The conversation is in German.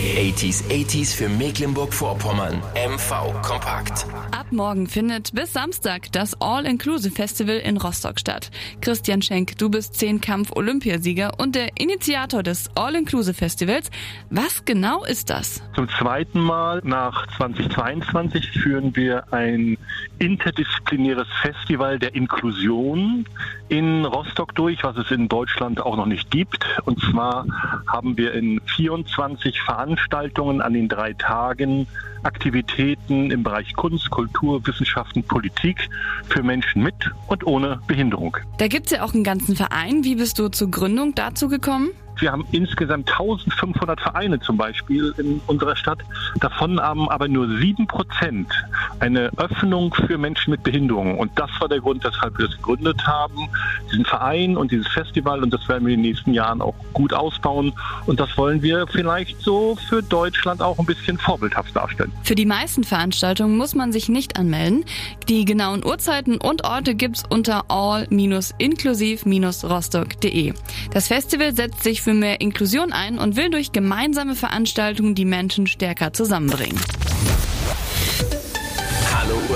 80s für Mecklenburg-Vorpommern. MV Kompakt. Ab morgen findet bis Samstag das All-Inclusive-Festival in Rostock statt. Christian Schenk, du bist 10-Kampf-Olympiasieger und der Initiator des All-Inclusive-Festivals. Was genau ist das? Zum zweiten Mal nach 2022 führen wir ein interdisziplinäres Festival der Inklusion in Rostock durch, was es in Deutschland auch noch nicht gibt. Und zwar haben wir in 24 Veranstaltungen an den 3 Tagen Aktivitäten im Bereich Kunst, Kultur, Wissenschaften, Politik für Menschen mit und ohne Behinderung. Da gibt's ja auch einen ganzen Verein. Wie bist du zur Gründung dazu gekommen? Wir haben insgesamt 1500 Vereine zum Beispiel in unserer Stadt. Davon haben aber nur 7% eine Öffnung für Menschen mit Behinderung. Und das war der Grund, weshalb wir das gegründet haben, diesen Verein und dieses Festival. Und das werden wir in den nächsten Jahren auch gut ausbauen. Und das wollen wir vielleicht so für Deutschland auch ein bisschen vorbildhaft darstellen. Für die meisten Veranstaltungen muss man sich nicht anmelden. Die genauen Uhrzeiten und Orte gibt's unter all-inklusiv-rostock.de. Das Festival setzt sich für mehr Inklusion ein und will durch gemeinsame Veranstaltungen die Menschen stärker zusammenbringen. Hallo